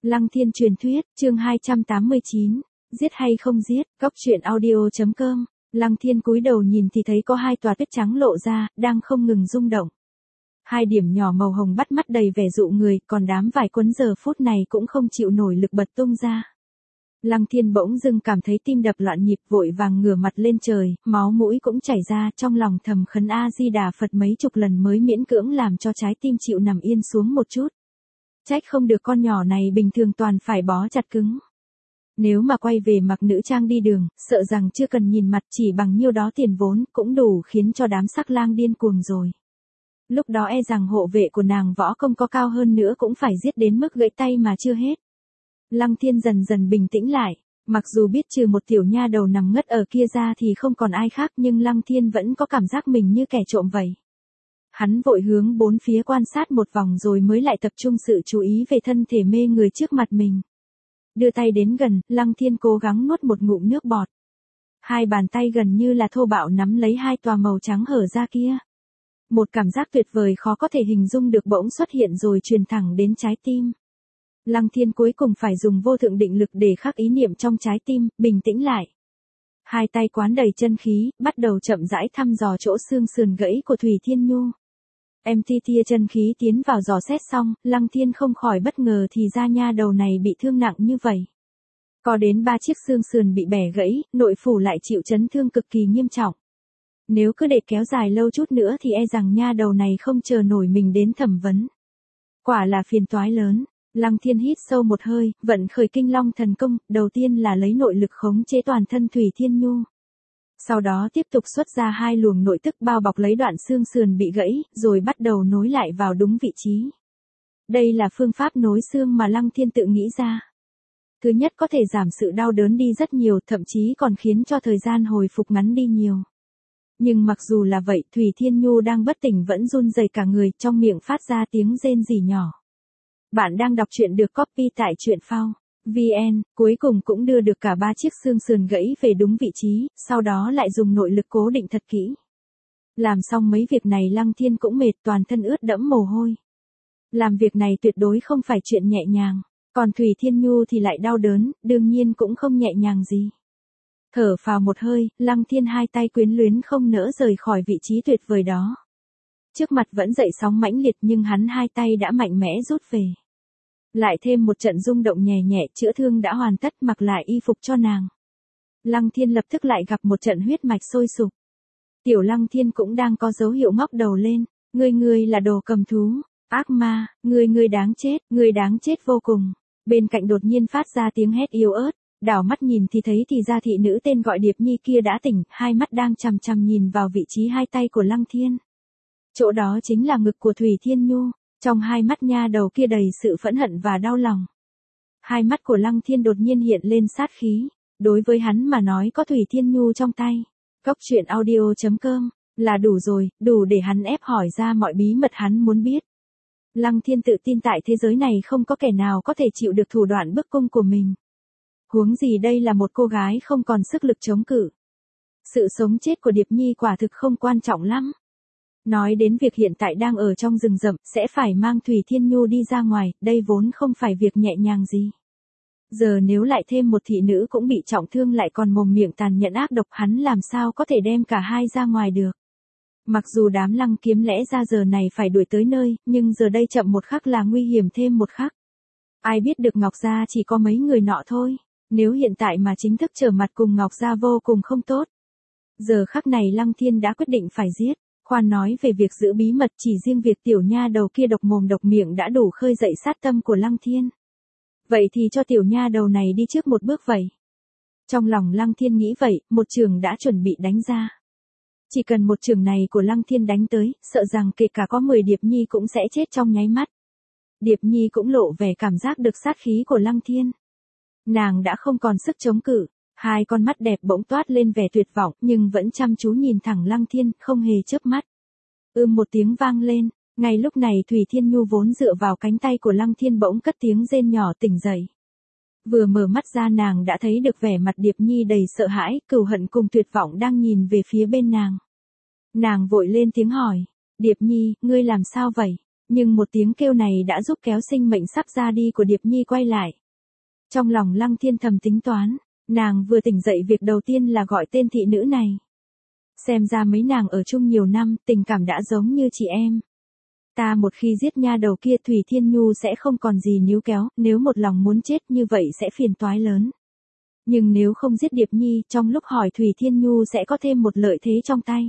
Lăng Thiên truyền thuyết, chương 289, giết hay không giết, góc truyện audio.com. Lăng Thiên cúi đầu nhìn thì thấy có hai tòa tuyết trắng lộ ra, đang không ngừng rung động. Hai điểm nhỏ màu hồng bắt mắt đầy vẻ dụ người, còn đám vải quấn giờ phút này cũng không chịu nổi lực bật tung ra. Lăng Thiên bỗng dưng cảm thấy tim đập loạn nhịp, vội vàng ngửa mặt lên trời, máu mũi cũng chảy ra, trong lòng thầm khấn A-di-đà Phật mấy chục lần mới miễn cưỡng làm cho trái tim chịu nằm yên xuống một chút. Trách không được con nhỏ này bình thường toàn phải bó chặt cứng. Nếu mà quay về mặc nữ trang đi đường, sợ rằng chưa cần nhìn mặt, chỉ bằng nhiêu đó tiền vốn cũng đủ khiến cho đám sắc lang điên cuồng rồi. Lúc đó e rằng hộ vệ của nàng võ công có cao hơn nữa cũng phải giết đến mức gãy tay mà chưa hết. Lăng Thiên dần dần bình tĩnh lại, mặc dù biết trừ một tiểu nha đầu nằm ngất ở kia ra thì không còn ai khác, nhưng Lăng Thiên vẫn có cảm giác mình như kẻ trộm vậy. Hắn vội hướng bốn phía quan sát một vòng rồi mới lại tập trung sự chú ý về thân thể mê người trước mặt mình. Đưa tay đến gần, Lăng Thiên cố gắng nuốt một ngụm nước bọt. Hai bàn tay gần như là thô bạo nắm lấy hai tòa màu trắng hở ra kia. Một cảm giác tuyệt vời khó có thể hình dung được bỗng xuất hiện rồi truyền thẳng đến trái tim. Lăng Thiên cuối cùng phải dùng vô thượng định lực để khắc ý niệm trong trái tim, bình tĩnh lại. Hai tay quán đầy chân khí, bắt đầu chậm rãi thăm dò chỗ xương sườn gãy của Thủy Thiên Nhu. Tia chân khí tiến vào dò xét xong, Lăng Thiên không khỏi bất ngờ thì ra nha đầu này bị thương nặng như vậy. Có đến 3 chiếc xương sườn bị bẻ gãy, nội phủ lại chịu chấn thương cực kỳ nghiêm trọng. Nếu cứ để kéo dài lâu chút nữa thì e rằng nha đầu này không chờ nổi mình đến thẩm vấn. Quả là phiền toái lớn. Lăng Thiên hít sâu một hơi, vận khởi Kinh Long thần công, đầu tiên là lấy nội lực khống chế toàn thân Thủy Thiên Nhu. Sau đó tiếp tục xuất ra hai luồng nội tức bao bọc lấy đoạn xương sườn bị gãy, rồi bắt đầu nối lại vào đúng vị trí. Đây là phương pháp nối xương mà Lăng Thiên tự nghĩ ra. Thứ nhất có thể giảm sự đau đớn đi rất nhiều, thậm chí còn khiến cho thời gian hồi phục ngắn đi nhiều. Nhưng mặc dù là vậy, Thủy Thiên Nhu đang bất tỉnh vẫn run rẩy cả người, trong miệng phát ra tiếng rên rỉ nhỏ. Bạn đang đọc truyện được copy tại truyện phao VN, cuối cùng cũng đưa được cả 3 chiếc xương sườn gãy về đúng vị trí, sau đó lại dùng nội lực cố định thật kỹ. Làm xong mấy việc này Lăng Thiên cũng mệt, toàn thân ướt đẫm mồ hôi. Làm việc này tuyệt đối không phải chuyện nhẹ nhàng, còn Thủy Thiên Nhu thì lại đau đớn, đương nhiên cũng không nhẹ nhàng gì. Thở phào một hơi, Lăng Thiên hai tay quyến luyến không nỡ rời khỏi vị trí tuyệt vời đó. Trước mặt vẫn dậy sóng mãnh liệt nhưng hắn hai tay đã mạnh mẽ rút về. Lại thêm một trận rung động nhẹ nhẹ, chữa thương đã hoàn tất, mặc lại y phục cho nàng. Lăng Thiên lập tức lại gặp một trận huyết mạch sôi sục. Tiểu Lăng Thiên cũng đang có dấu hiệu ngóc đầu lên, ngươi là đồ cầm thú, ác ma, ngươi đáng chết vô cùng. Bên cạnh đột nhiên phát ra tiếng hét yếu ớt, đảo mắt nhìn thì thấy thì ra thị nữ tên gọi Điệp Nhi kia đã tỉnh, hai mắt đang chằm chằm nhìn vào vị trí hai tay của Lăng Thiên. Chỗ đó chính là ngực của Thủy Thiên Nhu. Trong hai mắt nha đầu kia đầy sự phẫn hận và đau lòng. Hai mắt của Lăng Thiên đột nhiên hiện lên sát khí. Đối với hắn mà nói có Thủy Thiên Nhu trong tay. Góc truyện audio.com là đủ rồi, đủ để hắn ép hỏi ra mọi bí mật hắn muốn biết. Lăng Thiên tự tin tại thế giới này không có kẻ nào có thể chịu được thủ đoạn bức cung của mình. Huống gì đây là một cô gái không còn sức lực chống cự. Sự sống chết của Điệp Nhi quả thực không quan trọng lắm. Nói đến việc hiện tại đang ở trong rừng rậm, sẽ phải mang Thủy Thiên Nhu đi ra ngoài, đây vốn không phải việc nhẹ nhàng gì. Giờ nếu lại thêm một thị nữ cũng bị trọng thương lại còn mồm miệng tàn nhẫn ác độc, hắn làm sao có thể đem cả hai ra ngoài được. Mặc dù đám Lăng Kiếm lẽ ra giờ này phải đuổi tới nơi, nhưng giờ đây chậm một khắc là nguy hiểm thêm một khắc. Ai biết được Ngọc Gia chỉ có mấy người nọ thôi, nếu hiện tại mà chính thức trở mặt cùng Ngọc Gia vô cùng không tốt. Giờ khắc này Lăng Thiên đã quyết định phải giết. Khoan nói về việc giữ bí mật, chỉ riêng việc tiểu nha đầu kia độc mồm độc miệng đã đủ khơi dậy sát tâm của Lăng Thiên. Vậy thì cho tiểu nha đầu này đi trước một bước vậy. Trong lòng Lăng Thiên nghĩ vậy, một chưởng đã chuẩn bị đánh ra. Chỉ cần một chưởng này của Lăng Thiên đánh tới, sợ rằng kể cả có 10 Điệp Nhi cũng sẽ chết trong nháy mắt. Điệp Nhi cũng lộ vẻ cảm giác được sát khí của Lăng Thiên. Nàng đã không còn sức chống cự. Hai con mắt đẹp bỗng toát lên vẻ tuyệt vọng, nhưng vẫn chăm chú nhìn thẳng Lăng Thiên, không hề chớp mắt. Một tiếng vang lên, ngay lúc này Thủy Thiên Nhu vốn dựa vào cánh tay của Lăng Thiên bỗng cất tiếng rên nhỏ tỉnh dậy. Vừa mở mắt ra nàng đã thấy được vẻ mặt Điệp Nhi đầy sợ hãi, cừu hận cùng tuyệt vọng đang nhìn về phía bên nàng. Nàng vội lên tiếng hỏi, Điệp Nhi, ngươi làm sao vậy? Nhưng một tiếng kêu này đã giúp kéo sinh mệnh sắp ra đi của Điệp Nhi quay lại. Trong lòng Lăng Thiên thầm tính toán, nàng vừa tỉnh dậy việc đầu tiên là gọi tên thị nữ này. Xem ra mấy nàng ở chung nhiều năm, tình cảm đã giống như chị em. Ta một khi giết nha đầu kia Thủy Thiên Nhu sẽ không còn gì níu kéo, nếu một lòng muốn chết như vậy sẽ phiền toái lớn. Nhưng nếu không giết Điệp Nhi, trong lúc hỏi Thủy Thiên Nhu sẽ có thêm một lợi thế trong tay.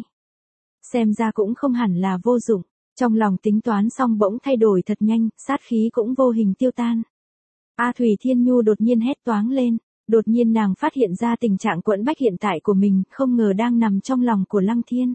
Xem ra cũng không hẳn là vô dụng, trong lòng tính toán xong bỗng thay đổi thật nhanh, sát khí cũng vô hình tiêu tan. Thủy Thiên Nhu đột nhiên hét toáng lên, đột nhiên nàng phát hiện ra tình trạng quẫn bách hiện tại của mình, không ngờ đang nằm trong lòng của Lăng Thiên.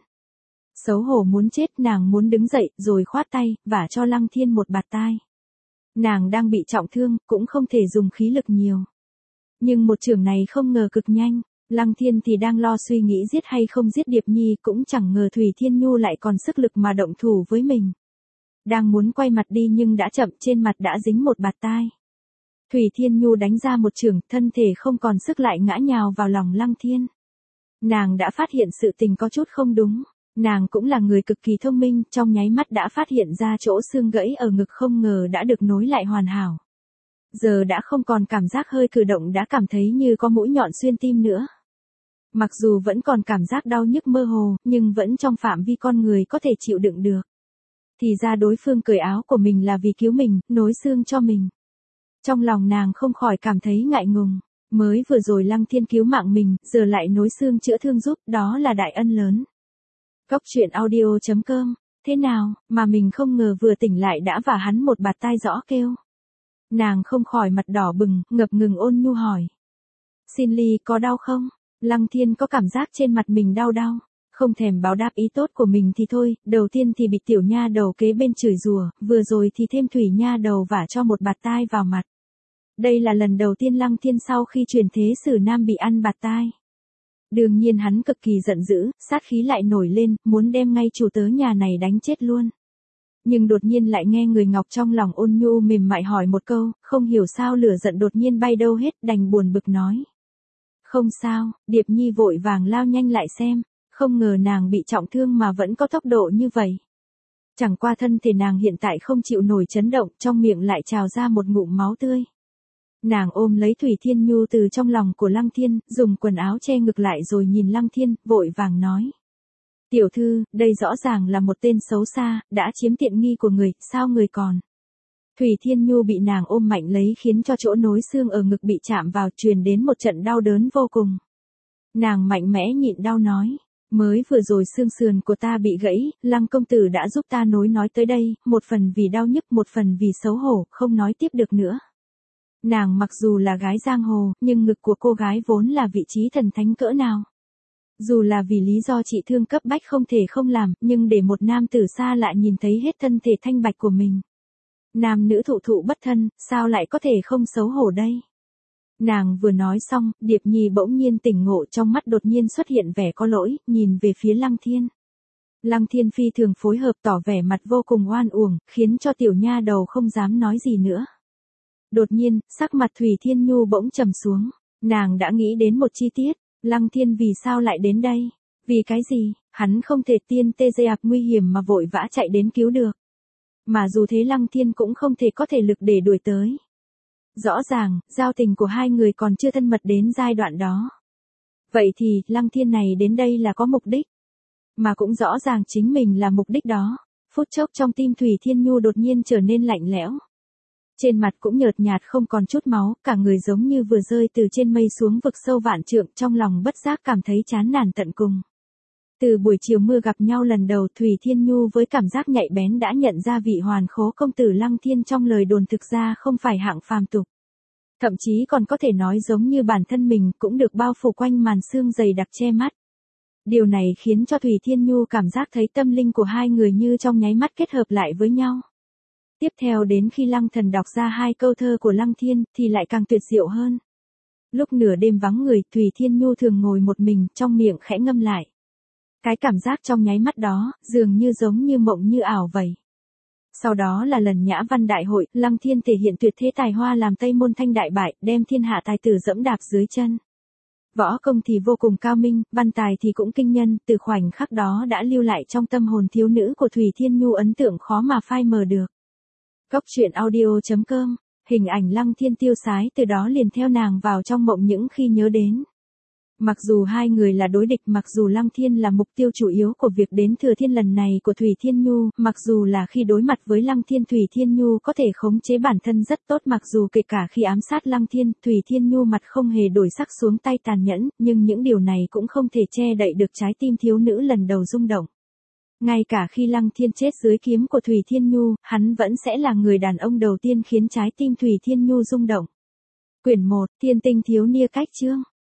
Xấu hổ muốn chết, nàng muốn đứng dậy, rồi khoát tay, vả cho Lăng Thiên một bạt tai. Nàng đang bị trọng thương, cũng không thể dùng khí lực nhiều. Nhưng một chưởng này không ngờ cực nhanh, Lăng Thiên thì đang lo suy nghĩ giết hay không giết Điệp Nhi, cũng chẳng ngờ Thủy Thiên Nhu lại còn sức lực mà động thủ với mình. Đang muốn quay mặt đi nhưng đã chậm, trên mặt đã dính một bạt tai. Thủy Thiên Nhu đánh ra một chưởng, thân thể không còn sức lại ngã nhào vào lòng Lăng Thiên. Nàng đã phát hiện sự tình có chút không đúng. Nàng cũng là người cực kỳ thông minh, trong nháy mắt đã phát hiện ra chỗ xương gãy ở ngực không ngờ đã được nối lại hoàn hảo. Giờ đã không còn cảm giác hơi cử động đã cảm thấy như có mũi nhọn xuyên tim nữa. Mặc dù vẫn còn cảm giác đau nhức mơ hồ, nhưng vẫn trong phạm vi con người có thể chịu đựng được. Thì ra đối phương cởi áo của mình là vì cứu mình, nối xương cho mình. Trong lòng nàng không khỏi cảm thấy ngại ngùng. Mới vừa rồi Lăng Thiên cứu mạng mình, giờ lại nối xương chữa thương giúp, đó là đại ân lớn. Cốc truyện audio.com, thế nào, mà mình không ngờ vừa tỉnh lại đã vả hắn một bạt tai rõ kêu. Nàng không khỏi mặt đỏ bừng, ngập ngừng ôn nhu hỏi. Xin ly có đau không? Lăng Thiên có cảm giác trên mặt mình đau đau, không thèm báo đáp ý tốt của mình thì thôi, đầu tiên thì bị tiểu nha đầu kế bên chửi rủa, vừa rồi thì thêm Thủy nha đầu vả cho một bạt tai vào mặt. Đây là lần đầu tiên Lăng Thiên sau khi chuyển thế sử nam bị ăn bạt tai. Đương nhiên hắn cực kỳ giận dữ, sát khí lại nổi lên, muốn đem ngay chủ tớ nhà này đánh chết luôn. Nhưng đột nhiên lại nghe người ngọc trong lòng ôn nhu mềm mại hỏi một câu, không hiểu sao lửa giận đột nhiên bay đâu hết, đành buồn bực nói. Không sao, Điệp Nhi vội vàng lao nhanh lại xem, không ngờ nàng bị trọng thương mà vẫn có tốc độ như vậy. Chẳng qua thân thể nàng hiện tại không chịu nổi chấn động, trong miệng lại trào ra một ngụm máu tươi. Nàng ôm lấy Thủy Thiên Nhu từ trong lòng của Lăng Thiên, dùng quần áo che ngực lại rồi nhìn Lăng Thiên, vội vàng nói. Tiểu thư, đây rõ ràng là một tên xấu xa, đã chiếm tiện nghi của người, sao người còn. Thủy Thiên Nhu bị nàng ôm mạnh lấy khiến cho chỗ nối xương ở ngực bị chạm vào, truyền đến một trận đau đớn vô cùng. Nàng mạnh mẽ nhịn đau nói. Mới vừa rồi xương sườn của ta bị gãy, Lăng công tử đã giúp ta nối nói tới đây, một phần vì đau nhức một phần vì xấu hổ, không nói tiếp được nữa. Nàng mặc dù là gái giang hồ, nhưng ngực của cô gái vốn là vị trí thần thánh cỡ nào. Dù là vì lý do trị thương cấp bách không thể không làm, nhưng để một nam tử xa lạ nhìn thấy hết thân thể thanh bạch của mình. Nam nữ thụ thụ bất thân, sao lại có thể không xấu hổ đây? Nàng vừa nói xong, Điệp Nhi bỗng nhiên tỉnh ngộ, trong mắt đột nhiên xuất hiện vẻ có lỗi, nhìn về phía Lăng Thiên. Lăng Thiên phi thường phối hợp tỏ vẻ mặt vô cùng oan uổng, khiến cho tiểu nha đầu không dám nói gì nữa. Đột nhiên, sắc mặt Thủy Thiên Nhu bỗng trầm xuống, nàng đã nghĩ đến một chi tiết, Lăng Thiên vì sao lại đến đây? Vì cái gì? Hắn không thể tiên tê dê ạc nguy hiểm mà vội vã chạy đến cứu được. Mà dù thế Lăng Thiên cũng không thể có thể lực để đuổi tới. Rõ ràng, giao tình của hai người còn chưa thân mật đến giai đoạn đó. Vậy thì, Lăng Thiên này đến đây là có mục đích. Mà cũng rõ ràng chính mình là mục đích đó. Phút chốc trong tim Thủy Thiên Nhu đột nhiên trở nên lạnh lẽo. Trên mặt cũng nhợt nhạt không còn chút máu, cả người giống như vừa rơi từ trên mây xuống vực sâu vạn trượng, trong lòng bất giác cảm thấy chán nản tận cùng. Từ buổi chiều mưa gặp nhau lần đầu, Thủy Thiên Nhu với cảm giác nhạy bén đã nhận ra vị hoàn khố công tử Lăng Thiên trong lời đồn thực ra không phải hạng phàm tục. Thậm chí còn có thể nói giống như bản thân mình cũng được bao phủ quanh màn sương dày đặc che mắt. Điều này khiến cho Thủy Thiên Nhu cảm giác thấy tâm linh của hai người như trong nháy mắt kết hợp lại với nhau. Tiếp theo đến khi Lăng Thần đọc ra hai câu thơ của Lăng Thiên thì lại càng tuyệt diệu hơn. Lúc nửa đêm vắng người, Thủy Thiên Nhu thường ngồi một mình, trong miệng khẽ ngâm lại. Cái cảm giác trong nháy mắt đó, dường như giống như mộng như ảo vậy. Sau đó là lần Nhã Văn Đại hội, Lăng Thiên thể hiện tuyệt thế tài hoa làm Tây Môn Thanh đại bại, đem thiên hạ tài tử dẫm đạp dưới chân. Võ công thì vô cùng cao minh, văn tài thì cũng kinh nhân, từ khoảnh khắc đó đã lưu lại trong tâm hồn thiếu nữ của Thủy Thiên Nhu ấn tượng khó mà phai mờ được. Góc truyện audio.com, hình ảnh Lăng Thiên tiêu sái từ đó liền theo nàng vào trong mộng những khi nhớ đến. Mặc dù hai người là đối địch, mặc dù Lăng Thiên là mục tiêu chủ yếu của việc đến Thừa Thiên lần này của Thủy Thiên Nhu, mặc dù là khi đối mặt với Lăng Thiên Thủy Thiên Nhu có thể khống chế bản thân rất tốt, mặc dù kể cả khi ám sát Lăng Thiên, Thủy Thiên Nhu mặt không hề đổi sắc xuống tay tàn nhẫn, nhưng những điều này cũng không thể che đậy được trái tim thiếu nữ lần đầu rung động. Ngay cả khi Lăng Thiên chết dưới kiếm của Thủy Thiên Nhu, hắn vẫn sẽ là người đàn ông đầu tiên khiến trái tim Thủy Thiên Nhu rung động. Quyển 1, Thiên Tinh Thiếu Nia Cách Chương.